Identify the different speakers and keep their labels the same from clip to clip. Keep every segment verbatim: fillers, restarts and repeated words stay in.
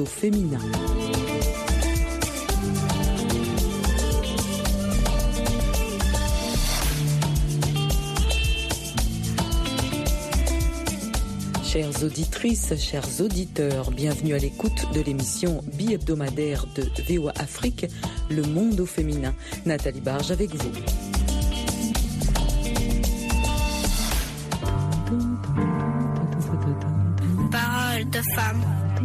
Speaker 1: féminin. Chères auditrices, chers auditeurs, bienvenue à l'écoute de l'émission bi-hebdomadaire de V O A Afrique, Le Monde au féminin. Nathalie Barge avec vous.
Speaker 2: Parole de femme.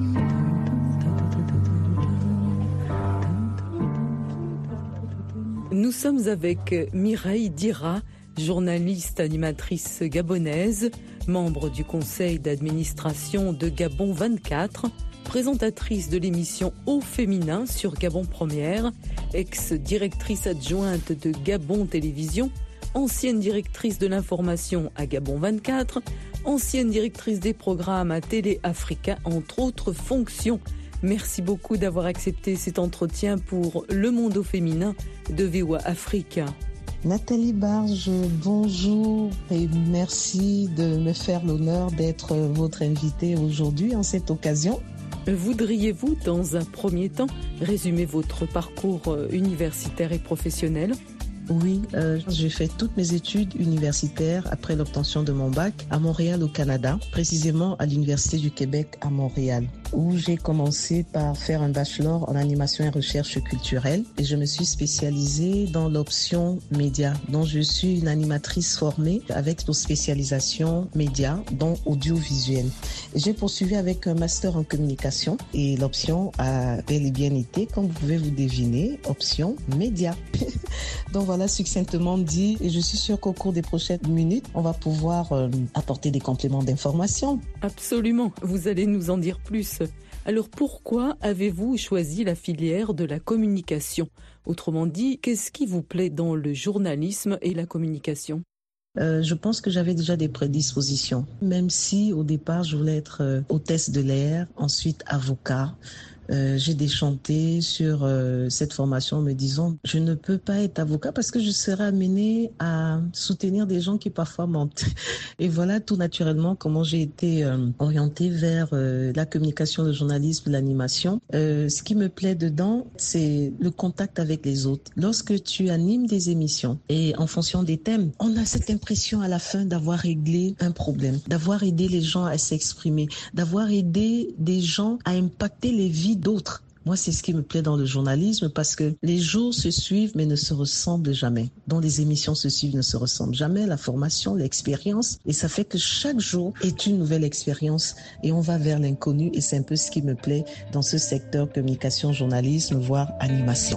Speaker 1: Nous sommes avec Mireille Dira, journaliste animatrice gabonaise, membre du conseil d'administration de Gabon vingt-quatre, présentatrice de l'émission Au féminin sur Gabon Première, ex-directrice adjointe de Gabon Télévision, ancienne directrice de l'information à Gabon vingt-quatre, ancienne directrice des programmes à Télé Africa, entre autres fonctions. Merci beaucoup d'avoir accepté cet entretien pour Le Monde au féminin de V O A Afrique.
Speaker 3: Nathalie Barge, bonjour et merci de me faire l'honneur d'être votre invitée aujourd'hui en cette occasion.
Speaker 1: Voudriez-vous, dans un premier temps, résumer votre parcours universitaire et professionnel ?
Speaker 3: Oui, euh, j'ai fait toutes mes études universitaires après l'obtention de mon bac à Montréal au Canada, précisément à l'Université du Québec à Montréal, où j'ai commencé par faire un bachelor en animation et recherche culturelle et je me suis spécialisée dans l'option média, dont je suis une animatrice formée avec nos spécialisations médias, dont audiovisuel. J'ai poursuivi avec un master en communication et l'option a bel et bien été, comme vous pouvez vous deviner, option média. Donc voilà succinctement dit et je suis sûre qu'au cours des prochaines minutes, on va pouvoir euh, apporter des compléments d'information.
Speaker 1: Absolument, vous allez nous en dire plus. Alors pourquoi avez-vous choisi la filière de la communication ? Autrement dit, qu'est-ce qui vous plaît dans le journalisme et la communication ?
Speaker 3: Euh, je pense que j'avais déjà des prédispositions, même si au départ je voulais être euh, hôtesse de l'air, ensuite avocat. Euh, j'ai déchanté sur euh, cette formation en me disant je ne peux pas être avocat parce que je serai amenée à soutenir des gens qui parfois mentent. Et voilà tout naturellement comment j'ai été euh, orientée vers euh, la communication, le journalisme, l'animation. Euh, ce qui me plaît dedans, c'est le contact avec les autres. Lorsque tu animes des émissions et en fonction des thèmes, on a cette impression à la fin d'avoir réglé un problème, d'avoir aidé les gens à s'exprimer, d'avoir aidé des gens à impacter les vies d'autres. Moi, c'est ce qui me plaît dans le journalisme parce que les jours se suivent mais ne se ressemblent jamais. Donc les émissions se suivent, ne se ressemblent jamais, la formation, l'expérience. Et ça fait que chaque jour est une nouvelle expérience et on va vers l'inconnu. Et c'est un peu ce qui me plaît dans ce secteur communication, journalisme, voire animation.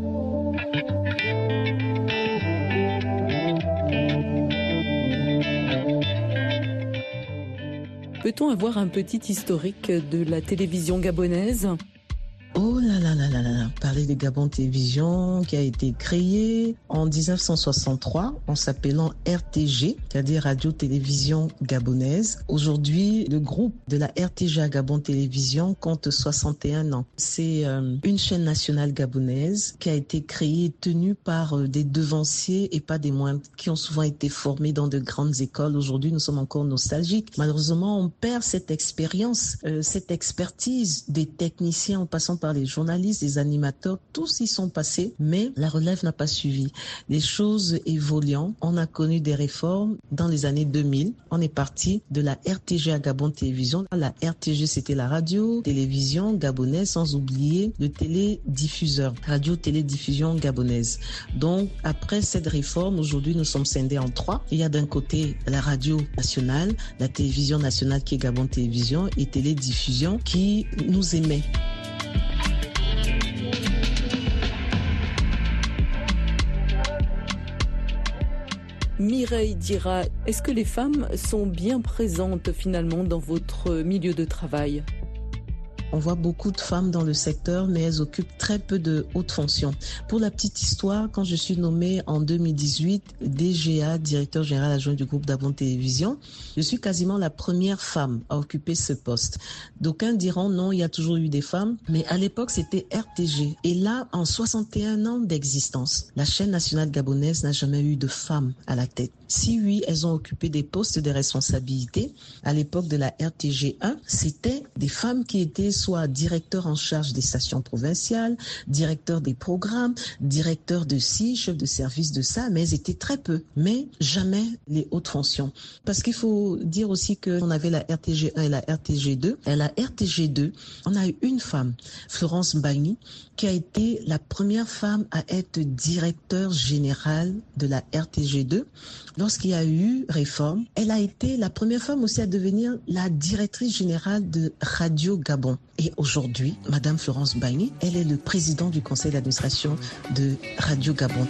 Speaker 1: Peut-on avoir un petit historique de la télévision gabonaise ?
Speaker 3: Oh là là là là là, parler de Gabon Télévision qui a été créé en dix-neuf cent soixante-trois en s'appelant R T G, c'est-à-dire Radio-Télévision Gabonaise. Aujourd'hui, le groupe de la R T G à Gabon Télévision compte soixante et un ans. C'est euh, une chaîne nationale gabonaise qui a été créée et tenue par euh, des devanciers et pas des moindres qui ont souvent été formés dans de grandes écoles. Aujourd'hui, nous sommes encore nostalgiques. Malheureusement, on perd cette expérience, euh, cette expertise des techniciens en passant par les journalistes, les animateurs, tous y sont passés, mais la relève n'a pas suivi. Les choses évoluant, on a connu des réformes dans les années deux mille. On est parti de la R T G à Gabon Télévision. La R T G, c'était la radio-télévision gabonaise, sans oublier le télédiffuseur, radio-télédiffusion gabonaise. Donc, après cette réforme, aujourd'hui, nous sommes scindés en trois. Il y a d'un côté la radio nationale, la télévision nationale qui est Gabon Télévision et télédiffusion qui nous émet.
Speaker 1: Mireille Dira, est-ce que les femmes sont bien présentes finalement dans votre milieu de travail ?
Speaker 3: On voit beaucoup de femmes dans le secteur, mais elles occupent très peu de hautes fonctions. Pour la petite histoire, quand je suis nommée en deux mille dix-huit D G A, directeur général adjoint du groupe Gabon Télévision, je suis quasiment la première femme à occuper ce poste. D'aucuns diront non, il y a toujours eu des femmes, mais à l'époque c'était R T G. Et là, en soixante et un ans d'existence, la chaîne nationale gabonaise n'a jamais eu de femme à la tête. Si oui, elles ont occupé des postes de responsabilité. À l'époque de la R T G un, c'était des femmes qui étaient soient directeurs en charge des stations provinciales, directeurs des programmes, directeurs de ci, chefs de service de ça, mais elles étaient très peu, mais jamais les hautes fonctions. Parce qu'il faut dire aussi qu'on avait la R T G un et la R T G deux. Et la R T G deux, on a eu une femme, Florence Bagny, qui a été la première femme à être directeur générale de la R T G deux. Lorsqu'il y a eu réforme, elle a été la première femme aussi à devenir la directrice générale de Radio Gabon. Et aujourd'hui, Madame Florence Bagny, elle est le président du conseil d'administration de Radio Gabon.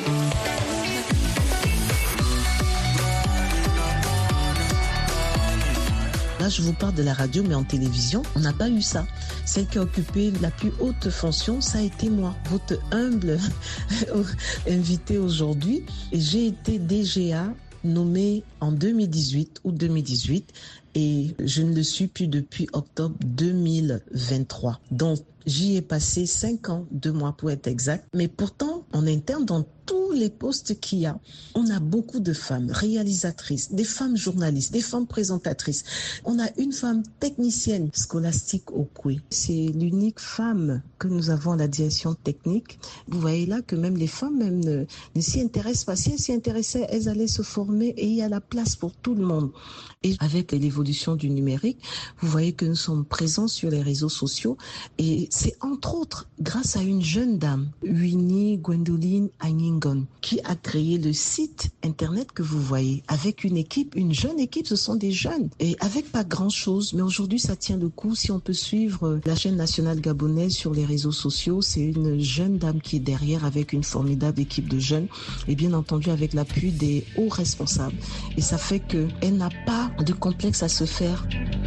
Speaker 3: Là, je vous parle de la radio, mais en télévision, on n'a pas eu ça. Celle qui a occupé la plus haute fonction, ça a été moi, votre humble invitée aujourd'hui. Et j'ai été D G A nommée en deux mille dix-huit, août deux mille dix-huit, et je ne le suis plus depuis octobre deux mille vingt-trois. Donc, j'y ai passé cinq ans, deux mois pour être exact. Mais pourtant, en interne, dans tous les postes qu'il y a, on a beaucoup de femmes réalisatrices, des femmes journalistes, des femmes présentatrices. On a une femme technicienne, Scholastique Okwe. C'est l'unique femme que nous avons à la direction technique. Vous voyez là que même les femmes même ne, ne s'y intéressent pas. Si elles s'y intéressaient, elles allaient se former et il y a la place pour tout le monde. Et avec l'évolution du numérique, vous voyez que nous sommes présents sur les réseaux sociaux et c'est entre autres grâce à une jeune dame, Winnie Gwendoline Agningon, qui a créé le site internet que vous voyez avec une équipe, une jeune équipe, ce sont des jeunes et avec pas grand chose, mais aujourd'hui ça tient le coup. Si on peut suivre la chaîne nationale gabonaise sur les réseaux sociaux, c'est une jeune dame qui est derrière avec une formidable équipe de jeunes et bien entendu avec l'appui des hauts responsables. Et ça fait qu'elle n'a pas de complexe à se faire.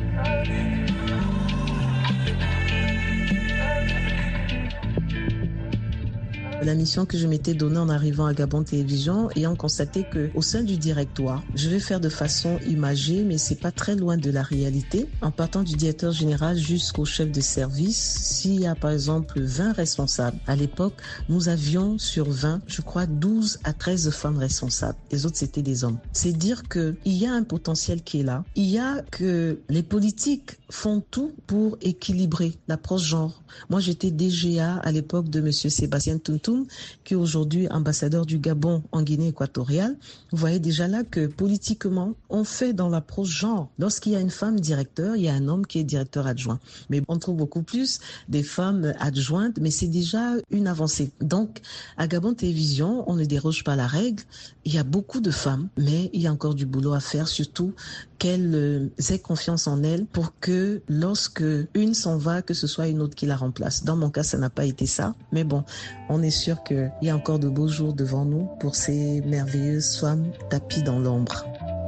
Speaker 3: La mission que je m'étais donnée en arrivant à Gabon Télévision, ayant constaté que au sein du directoire, je vais faire de façon imagée, mais c'est pas très loin de la réalité. En partant du directeur général jusqu'au chef de service, s'il y a par exemple vingt responsables, à l'époque, nous avions sur vingt, je crois douze à treize femmes responsables. Les autres, c'était des hommes. C'est dire que il y a un potentiel qui est là. Il y a que les politiques font tout pour équilibrer l'approche genre. Moi, j'étais D G A à l'époque de monsieur Sébastien Tuntum, qui est aujourd'hui ambassadeur du Gabon en Guinée équatoriale. Vous voyez déjà là que politiquement, on fait dans l'approche genre. Lorsqu'il y a une femme directeur, il y a un homme qui est directeur adjoint. Mais on trouve beaucoup plus des femmes adjointes, mais c'est déjà une avancée. Donc, à Gabon Télévision, on ne déroge pas la règle. Il y a beaucoup de femmes, mais il y a encore du boulot à faire, surtout qu'elles aient confiance en elles pour que lorsque une s'en va, que ce soit une autre qui la remplace. Dans mon cas, ça n'a pas été ça. Mais bon, on est sûr qu'il y a encore de beaux jours devant nous pour ces merveilleuses femmes tapies dans l'ombre.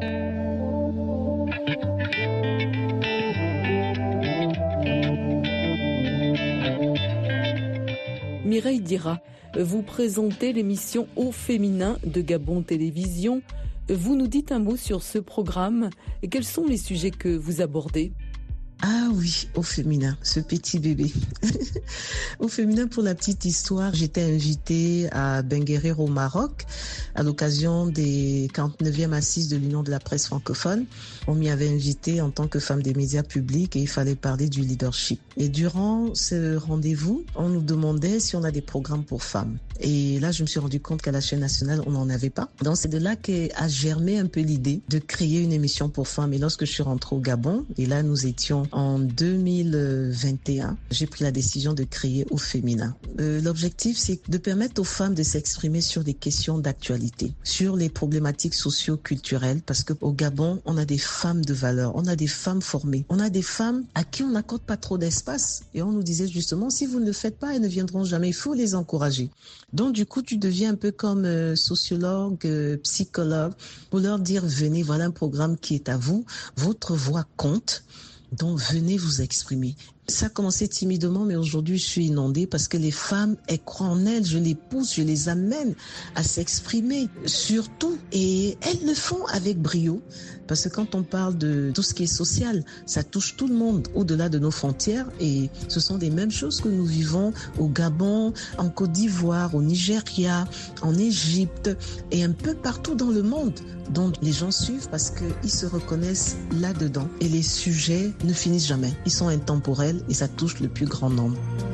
Speaker 1: Mireille Dira, vous présentez l'émission Au féminin de Gabon Télévision. Vous nous dites un mot sur ce programme. Quels sont les sujets que vous abordez ?
Speaker 3: Ah oui, Au féminin, ce petit bébé. Au féminin, pour la petite histoire, j'étais invitée à Benguerir au Maroc à l'occasion des quarante-neuvième assises de l'Union de la presse francophone. On m'y avait invitée en tant que femme des médias publics et il fallait parler du leadership. Et durant ce rendez-vous, on nous demandait si on a des programmes pour femmes. Et là, je me suis rendu compte qu'à la chaîne nationale, on n'en avait pas. Donc, c'est de là qu'a germé un peu l'idée de créer une émission pour femmes. Et lorsque je suis rentrée au Gabon, et là, nous étions en deux mille vingt et un, j'ai pris la décision de créer Au féminin. Euh, l'objectif, c'est de permettre aux femmes de s'exprimer sur des questions d'actualité, sur les problématiques socio-culturelles, parce qu'au Gabon, on a des femmes de valeur, on a des femmes formées, on a des femmes à qui on n'accorde pas trop d'espace. Et on nous disait justement, si vous ne le faites pas, elles ne viendront jamais, il faut les encourager. Donc, du coup, tu deviens un peu comme euh, sociologue, euh, psychologue, pour leur dire, venez, voilà un programme qui est à vous, votre voix compte, donc venez vous exprimer. Ça a commencé timidement, mais aujourd'hui, je suis inondée parce que les femmes, elles croient en elles, je les pousse, je les amène à s'exprimer sur tout. Et elles le font avec brio. Parce que quand on parle de tout ce qui est social, ça touche tout le monde au-delà de nos frontières. Et ce sont des mêmes choses que nous vivons au Gabon, en Côte d'Ivoire, au Nigeria, en Égypte et un peu partout dans le monde. Donc les gens suivent parce qu'ils se reconnaissent là-dedans. Et les sujets ne finissent jamais. Ils sont intemporels. universelle et ça touche le plus grand nombre.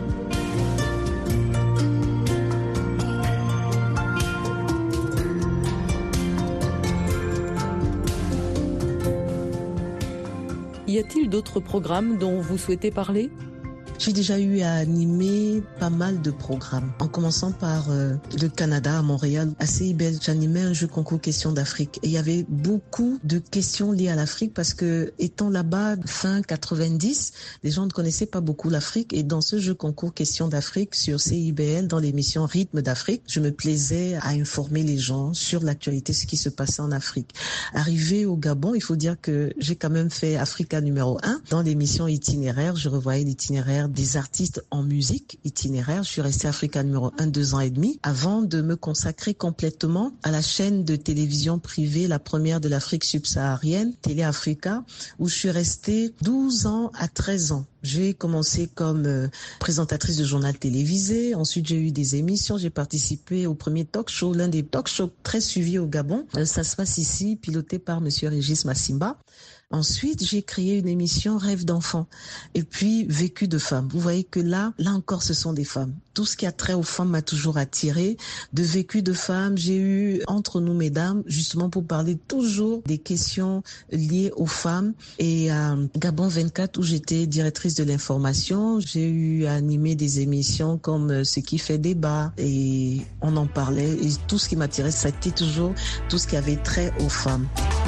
Speaker 1: Y a-t-il d'autres programmes dont vous souhaitez parler ?
Speaker 3: J'ai déjà eu à animer pas mal de programmes, en commençant par euh, le Canada, à Montréal. À C I B L, j'animais un jeu concours questions d'Afrique. Et il y avait beaucoup de questions liées à l'Afrique parce que, étant là-bas, fin quatre-vingt-dix, les gens ne connaissaient pas beaucoup l'Afrique. Et dans ce jeu concours questions d'Afrique sur C I B L, dans l'émission Rythme d'Afrique, je me plaisais à informer les gens sur l'actualité, ce qui se passait en Afrique. Arrivé au Gabon, il faut dire que j'ai quand même fait Africa numéro un. Dans l'émission Itinéraire, je revoyais l'itinéraire des artistes en musique itinéraire. Je suis restée Africa numéro un deux ans et demi avant de me consacrer complètement à la chaîne de télévision privée, la première de l'Afrique subsaharienne, Télé Africa, où je suis restée douze ans à treize ans. J'ai commencé comme euh, présentatrice de journal télévisé. Ensuite, j'ai eu des émissions. J'ai participé au premier talk show, l'un des talk shows très suivis au Gabon. Euh, ça se passe ici, piloté par Monsieur Régis Massimba. Ensuite, j'ai créé une émission Rêve d'enfant et puis Vécu de femmes. Vous voyez que là, là encore, ce sont des femmes. Tout ce qui a trait aux femmes m'a toujours attirée. De Vécu de femmes, j'ai eu Entre nous mesdames, justement pour parler toujours des questions liées aux femmes. Et à Gabon vingt-quatre, où j'étais directrice de l'information, j'ai eu à animer des émissions comme Ce qui fait débat et on en parlait. Et tout ce qui m'attirait, c'était toujours tout ce qui avait trait aux femmes.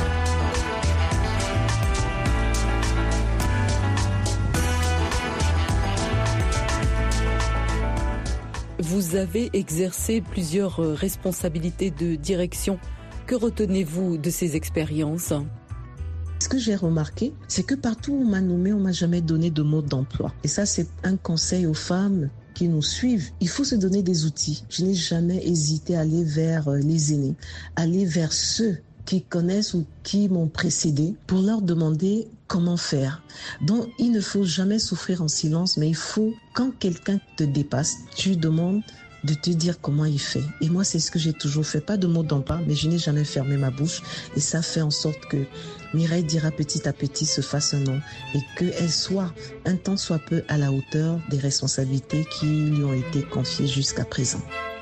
Speaker 1: Vous avez exercé plusieurs responsabilités de direction. Que retenez-vous de ces expériences ?
Speaker 3: Ce que j'ai remarqué, c'est que partout où on m'a nommé, on m'a jamais donné de mode d'emploi. Et ça, c'est un conseil aux femmes qui nous suivent. Il faut se donner des outils. Je n'ai jamais hésité à aller vers les aînés, aller vers ceux qui connaissent ou qui m'ont précédé pour leur demander comment faire. Donc, il ne faut jamais souffrir en silence, mais il faut, quand quelqu'un te dépasse, tu lui demandes de te dire comment il fait. Et moi, c'est ce que j'ai toujours fait. Pas de mots d'emprunt, mais je n'ai jamais fermé ma bouche. Et ça fait en sorte que Mireille Dira petit à petit se fasse un nom et qu'elle soit un tant soit peu à la hauteur des responsabilités qui lui ont été confiées jusqu'à présent.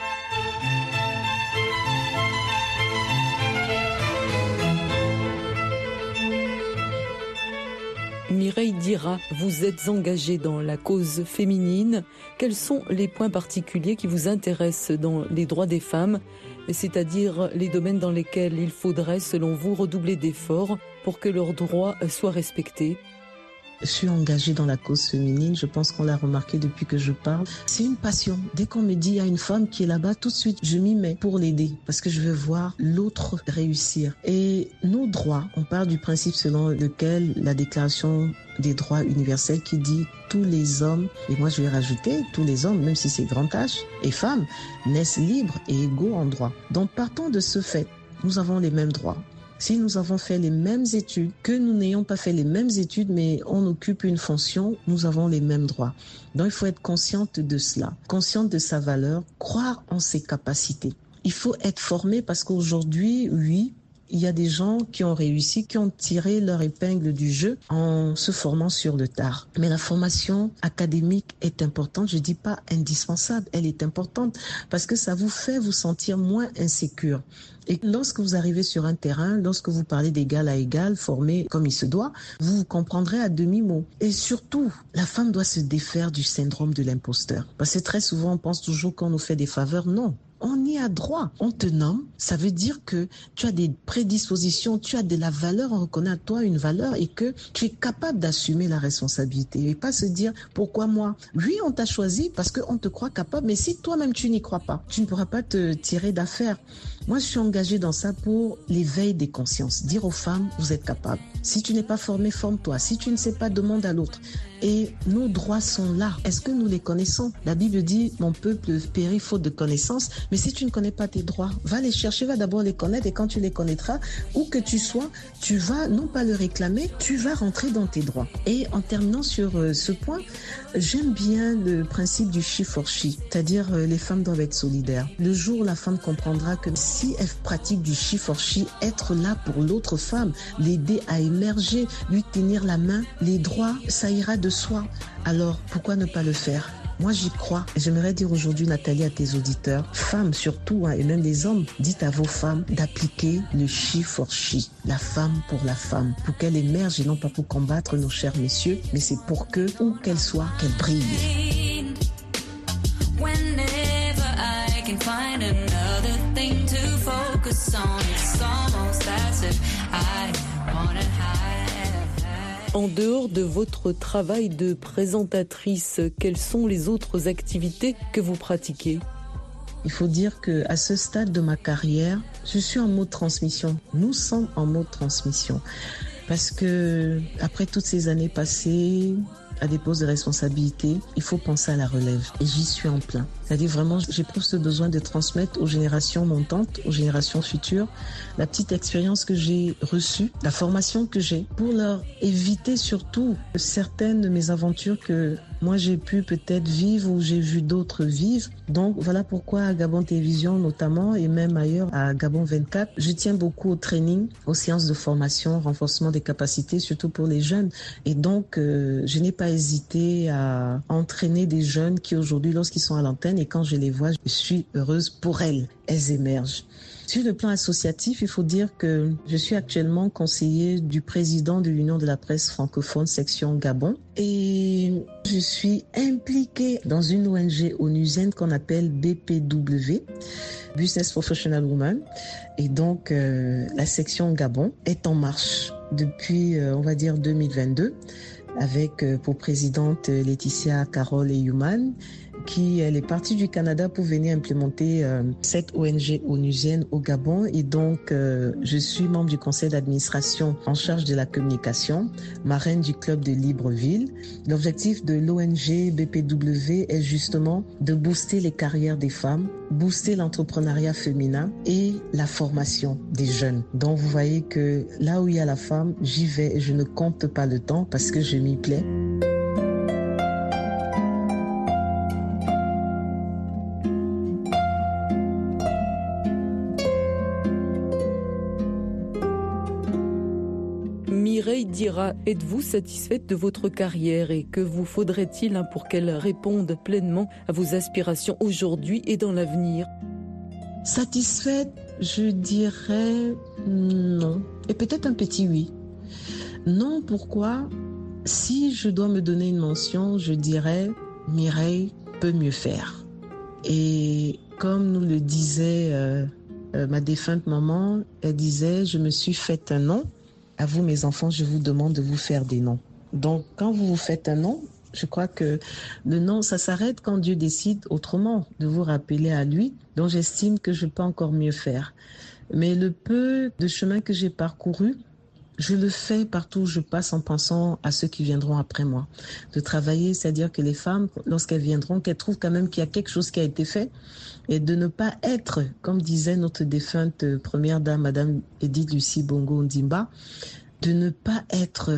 Speaker 1: Mireille Dira, vous êtes engagée dans la cause féminine. Quels sont les points particuliers qui vous intéressent dans les droits des femmes, c'est-à-dire les domaines dans lesquels il faudrait, selon vous, redoubler d'efforts pour que leurs droits soient respectés ?
Speaker 3: Je suis engagée dans la cause féminine, je pense qu'on l'a remarqué depuis que je parle. C'est une passion. Dès qu'on me dit il y a une femme qui est là-bas, tout de suite je m'y mets pour l'aider parce que je veux voir l'autre réussir. Et nos droits, on parle du principe selon lequel la déclaration des droits universels qui dit tous les hommes, et moi je vais rajouter tous les hommes, même si c'est grand H, et femmes, naissent libres et égaux en droit. Donc partons de ce fait, nous avons les mêmes droits. Si nous avons fait les mêmes études, que nous n'ayons pas fait les mêmes études, mais on occupe une fonction, nous avons les mêmes droits. Donc il faut être consciente de cela, consciente de sa valeur, croire en ses capacités. Il faut être formé parce qu'aujourd'hui, oui, il y a des gens qui ont réussi, qui ont tiré leur épingle du jeu en se formant sur le tard. Mais la formation académique est importante, je ne dis pas indispensable, elle est importante parce que ça vous fait vous sentir moins insécure. Et lorsque vous arrivez sur un terrain, lorsque vous parlez d'égal à égal, formé comme il se doit, vous vous comprendrez à demi-mot. Et surtout, la femme doit se défaire du syndrome de l'imposteur. Parce que très souvent, on pense toujours qu'on nous fait des faveurs. Non. On y a droit. On te nomme, ça veut dire que tu as des prédispositions, tu as de la valeur, on reconnaît à toi une valeur et que tu es capable d'assumer la responsabilité et pas se dire pourquoi moi. Oui, on t'a choisi parce qu'on te croit capable, mais si toi-même tu n'y crois pas, tu ne pourras pas te tirer d'affaire. Moi, je suis engagée dans ça pour l'éveil des consciences. Dire aux femmes, vous êtes capables. Si tu n'es pas formé, forme-toi. Si tu ne sais pas, demande à l'autre. Et nos droits sont là. Est-ce que nous les connaissons ? La Bible dit, mon peuple périt faute de connaissances. Mais si tu ne connais pas tes droits, va les chercher, va d'abord les connaître. Et quand tu les connaîtras, où que tu sois, tu vas non pas le réclamer, tu vas rentrer dans tes droits. Et en terminant sur euh, ce point, j'aime bien le principe du she for she. C'est-à-dire, euh, les femmes doivent être solidaires. Le jour où la femme comprendra que si elle pratique du she for she, être là pour l'autre femme, l'aider à émerger, lui tenir la main, les droits, ça ira de soi. Alors, pourquoi ne pas le faire ? Moi, j'y crois. J'aimerais dire aujourd'hui, Nathalie, à tes auditeurs, femmes surtout, hein, et même les hommes, dites à vos femmes d'appliquer le she for she, la femme pour la femme, pour qu'elle émerge et non pas pour combattre nos chers messieurs, mais c'est pour que, où qu'elle soit, qu'elle brille.
Speaker 4: Whenever I can find another thing to focus on, it's almost as if I wanna hide.
Speaker 1: En dehors de votre travail de présentatrice, quelles sont les autres activités que vous pratiquez ?
Speaker 3: Il faut dire qu'à ce stade de ma carrière, je suis en mode transmission. Nous sommes en mode transmission. Parce que après toutes ces années passées, à des postes de responsabilité, il faut penser à la relève. Et j'y suis en plein. C'est-à-dire vraiment, j'éprouve ce besoin de transmettre aux générations montantes, aux générations futures, la petite expérience que j'ai reçue, la formation que j'ai, pour leur éviter surtout certaines de mes aventures que moi j'ai pu peut-être vivre ou j'ai vu d'autres vivre. Donc voilà pourquoi à Gabon Télévision notamment et même ailleurs à Gabon vingt-quatre, je tiens beaucoup au training, aux séances de formation, renforcement des capacités, surtout pour les jeunes. Et donc euh, je n'ai pas hésité à entraîner des jeunes qui aujourd'hui, lorsqu'ils sont à l'antenne et quand je les vois, je suis heureuse pour elles. Elles émergent. Sur le plan associatif, il faut dire que je suis actuellement conseiller du président de l'Union de la presse francophone section Gabon et je suis impliquée dans une O N G onusienne qu'on appelle B P W, Business Professional Women, et donc euh, la section Gabon est en marche depuis, euh, on va dire, deux mille vingt-deux avec euh, pour présidente Laetitia Carole Eyuman, qui elle est partie du Canada pour venir implémenter euh, cette O N G onusienne au Gabon. Et donc, euh, je suis membre du conseil d'administration en charge de la communication, marraine du club de Libreville. L'objectif de l'O N G B P W est justement de booster les carrières des femmes, booster l'entrepreneuriat féminin et la formation des jeunes. Donc, vous voyez que là où il y a la femme, j'y vais et je ne compte pas le temps parce que je m'y plais.
Speaker 1: Mireille Dira, êtes-vous satisfaite de votre carrière et que vous faudrait-il pour qu'elle réponde pleinement à vos aspirations aujourd'hui et dans l'avenir ?
Speaker 3: Satisfaite, je dirais non. Et peut-être un petit oui. Non, pourquoi ? Si je dois me donner une mention, je dirais Mireille peut mieux faire. Et comme nous le disait euh, euh, ma défunte maman, elle disait « Je me suis fait un nom. À vous, mes enfants, je vous demande de vous faire des noms. » Donc, quand vous vous faites un nom, je crois que le nom, ça s'arrête quand Dieu décide autrement de vous rappeler à lui. Donc, j'estime que je peux encore mieux faire. Mais le peu de chemin que j'ai parcouru, je le fais partout où je passe en pensant à ceux qui viendront après moi. De travailler, c'est-à-dire que les femmes, lorsqu'elles viendront, qu'elles trouvent quand même qu'il y a quelque chose qui a été fait et de ne pas être, comme disait notre défunte première dame, Madame Edith Lucie Bongo Ndimba, de ne pas être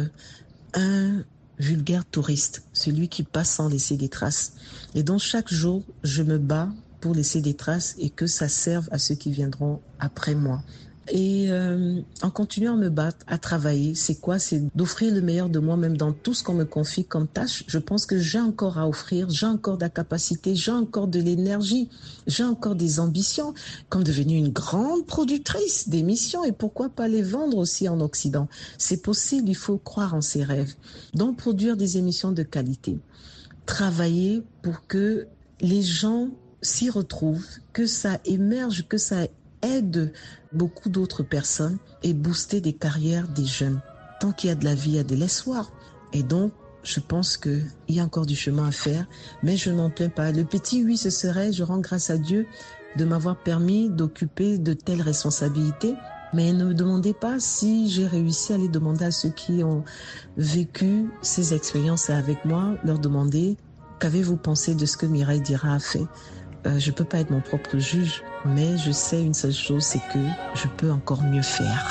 Speaker 3: un vulgaire touriste, celui qui passe sans laisser des traces. Et donc chaque jour, je me bats pour laisser des traces et que ça serve à ceux qui viendront après moi. Et euh, en continuant à me battre, à travailler, c'est quoi ? C'est d'offrir le meilleur de moi-même dans tout ce qu'on me confie comme tâche. Je pense que j'ai encore à offrir, j'ai encore de la capacité, j'ai encore de l'énergie, j'ai encore des ambitions, comme devenir une grande productrice d'émissions et pourquoi pas les vendre aussi en Occident. C'est possible, il faut croire en ses rêves. Donc produire des émissions de qualité, travailler pour que les gens s'y retrouvent, que ça émerge, que ça aide beaucoup d'autres personnes et booster des carrières des jeunes. Tant qu'il y a de la vie, il y a de l'espoir. Et donc, je pense qu'il y a encore du chemin à faire, mais je n'en plains pas. Le petit oui, ce serait, je rends grâce à Dieu de m'avoir permis d'occuper de telles responsabilités. Mais ne me demandez pas si j'ai réussi à les demander à ceux qui ont vécu ces expériences avec moi, leur demander qu'avez-vous pensé de ce que Mireille Dira a fait. Euh, je ne peux pas être mon propre juge, mais je sais une seule chose, c'est que je peux encore mieux faire.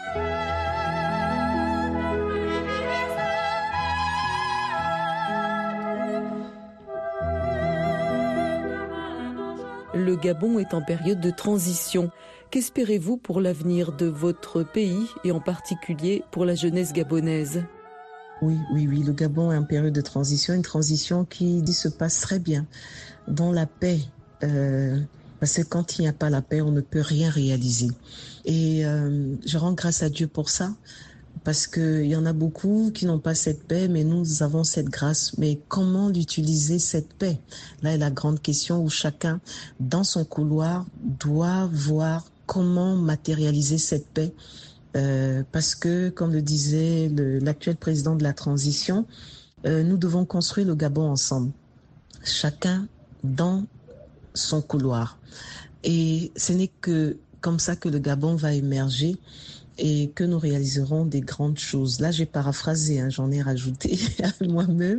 Speaker 1: Le Gabon est en période de transition. Qu'espérez-vous pour l'avenir de votre pays et en particulier pour la jeunesse gabonaise ?
Speaker 3: Oui, oui, oui. Le Gabon est en période de transition, une transition qui se passe très bien, dans la paix. Euh, parce que quand il n'y a pas la paix, on ne peut rien réaliser. Et euh, je rends grâce à Dieu pour ça. Parce qu'il y en a beaucoup qui n'ont pas cette paix, mais nous avons cette grâce. Mais comment l'utiliser, cette paix? Là est la grande question où chacun, dans son couloir, doit voir comment matérialiser cette paix. Euh, parce que, comme le disait le, l'actuel président de la transition, euh, nous devons construire le Gabon ensemble. Chacun dans son couloir. Et ce n'est que comme ça que le Gabon va émerger et que nous réaliserons des grandes choses. Là, j'ai paraphrasé, hein, j'en ai rajouté à moi-même.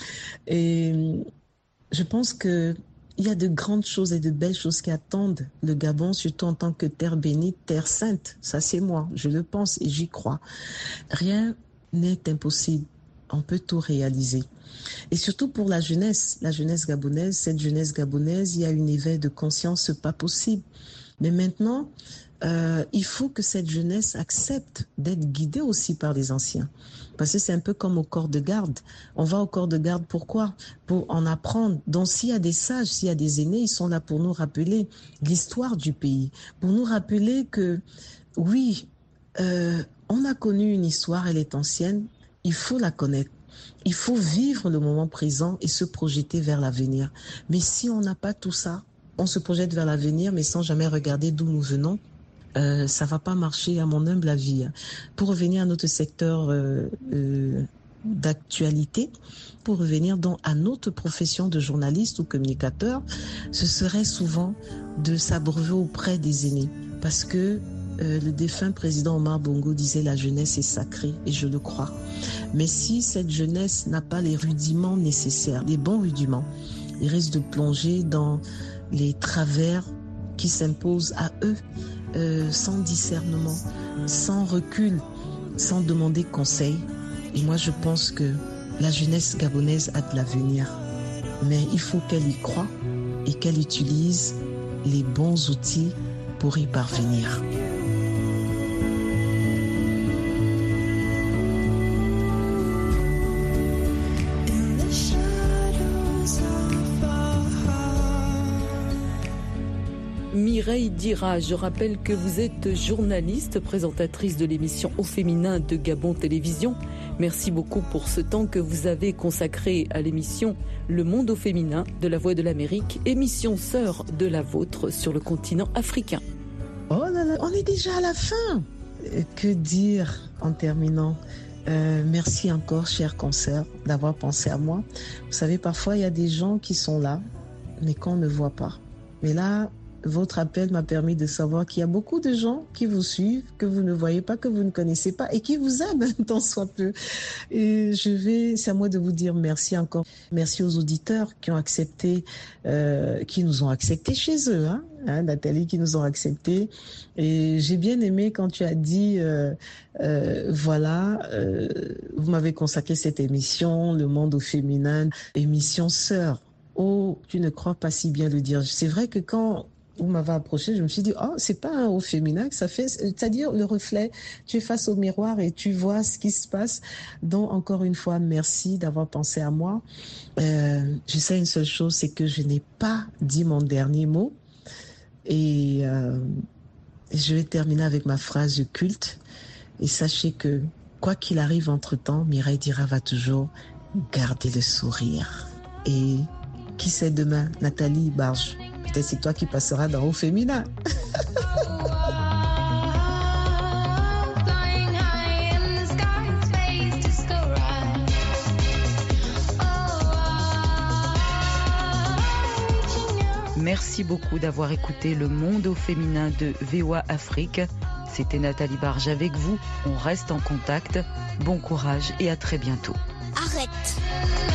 Speaker 3: Et je pense qu'il y a de grandes choses et de belles choses qui attendent le Gabon, surtout en tant que terre bénite, terre sainte. Ça, c'est moi, je le pense et j'y crois. Rien n'est impossible. On peut tout réaliser. Et surtout pour la jeunesse, la jeunesse gabonaise, cette jeunesse gabonaise, il y a une éveil de conscience, c'est pas possible. Mais maintenant, Euh, il faut que cette jeunesse accepte d'être guidée aussi par les anciens. Parce que c'est un peu comme au corps de garde. On va au corps de garde, pourquoi? Pour en apprendre. Donc s'il y a des sages, s'il y a des aînés, ils sont là pour nous rappeler l'histoire du pays. Pour nous rappeler que, oui, euh, on a connu une histoire, elle est ancienne, il faut la connaître. Il faut vivre le moment présent et se projeter vers l'avenir. Mais si on n'a pas tout ça, on se projette vers l'avenir, mais sans jamais regarder d'où nous venons, Euh, ça va pas marcher à mon humble avis. Pour revenir à notre secteur euh, euh, d'actualité, pour revenir donc à notre profession de journaliste ou communicateur, ce serait souvent de s'abreuver auprès des aînés. Parce que euh, le défunt président Omar Bongo disait la jeunesse est sacrée, et je le crois. Mais si cette jeunesse n'a pas les rudiments nécessaires, les bons rudiments, il risque de plonger dans les travers qui s'imposent à eux. Euh, sans discernement, sans recul, sans demander conseil. Et moi, je pense que la jeunesse gabonaise a de l'avenir. Mais il faut qu'elle y croie et qu'elle utilise les bons outils pour y parvenir.
Speaker 1: Mireille Dira, je rappelle que vous êtes journaliste, présentatrice de l'émission Au Féminin de Gabon Télévision. Merci beaucoup pour ce temps que vous avez consacré à l'émission Le Monde au Féminin de La Voix de l'Amérique, émission sœur de la vôtre sur le continent africain.
Speaker 3: Oh là là, on est déjà à la fin. Que dire en terminant? Euh, merci encore, chers consoeurs, d'avoir pensé à moi. Vous savez, parfois, il y a des gens qui sont là, mais qu'on ne voit pas. Mais là, votre appel m'a permis de savoir qu'il y a beaucoup de gens qui vous suivent, que vous ne voyez pas, que vous ne connaissez pas et qui vous aiment tant soit peu. Et je vais, c'est à moi de vous dire merci encore. Merci aux auditeurs qui ont accepté, euh, qui nous ont acceptés chez eux, hein, hein, Nathalie, qui nous ont acceptés. Et j'ai bien aimé quand tu as dit, euh, euh, voilà, euh, vous m'avez consacré cette émission, Le Monde au Féminin, émission sœur. Oh, tu ne crois pas si bien le dire. C'est vrai que quand vous m'avez approché, je me suis dit, oh, c'est pas un au féminin que ça fait, c'est-à-dire le reflet, tu es face au miroir et tu vois ce qui se passe. Donc, encore une fois, merci d'avoir pensé à moi. Euh, je sais une seule chose, c'est que je n'ai pas dit mon dernier mot. Et euh, je vais terminer avec ma phrase culte. Et sachez que, quoi qu'il arrive entre-temps, Mireille Dira va toujours garder le sourire. Et qui sait demain, Nathalie Barge, peut-être c'est toi qui passeras dans Au Féminin.
Speaker 1: Merci beaucoup d'avoir écouté Le Monde au Féminin de V O A Afrique. C'était Nathalie Barge avec vous. On reste en contact. Bon courage et à très bientôt.
Speaker 2: Arrête.